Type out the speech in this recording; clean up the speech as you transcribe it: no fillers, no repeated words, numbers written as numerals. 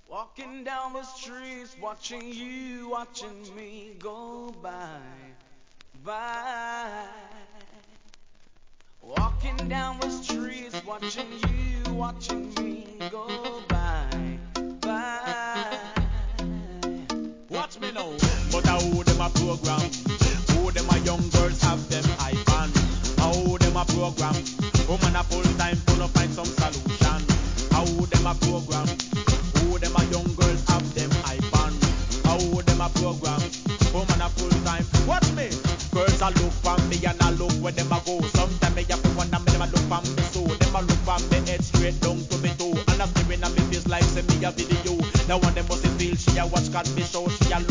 Walking down the streets, watching you, watching me go by. Walking down the streets, watching you, watching me go by. Watch me now. But I who them a program? Who them a young girls have them iPhone? How them a program? Woman a full time full of find some solution. How them a program? Who them a young girls have them iPhone? How them a program? Woman a full time. Watch me. Girls a look for me and I look where them a go. Sometimes me have to wonder me them a look for me so. Them a look for me head straight down to me toe. And I'm staring at me face like say me a video. Now one them must feel she a watch cat me show. She a